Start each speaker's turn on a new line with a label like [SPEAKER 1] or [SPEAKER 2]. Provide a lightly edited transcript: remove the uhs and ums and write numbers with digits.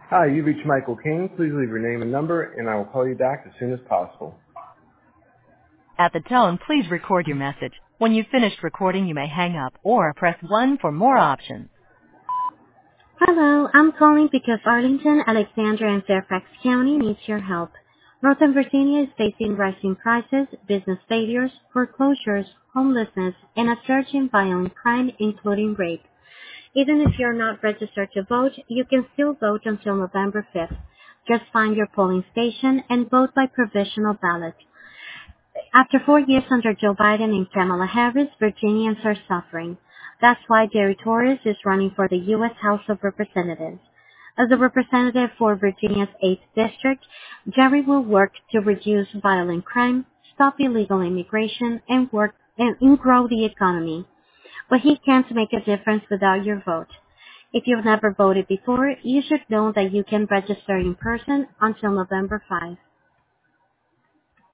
[SPEAKER 1] Hi, you've reached Michael King. Please leave your name and number, and I will call you back as soon as possible.
[SPEAKER 2] At the tone, please record your message. When you've finished recording, you may hang up or press 1 for more options.
[SPEAKER 3] Hello, I'm calling because Arlington, Alexandria, and Fairfax County needs your help. Northern Virginia is facing rising prices, business failures, foreclosures, homelessness, and a surge in violent crime, including rape. Even if you're not registered to vote, you can still vote until November 5th. Just find your polling station and vote by provisional ballot. After 4 years under Joe Biden and Kamala Harris, Virginians are suffering. That's why Jerry Torres is running for the U.S. House of Representatives. As a representative for Virginia's 8th District, Jerry will work to reduce violent crime, stop illegal immigration, and grow the economy. But he can't make a difference without your vote. If you've never voted before, you should know that you can register in person until November 5.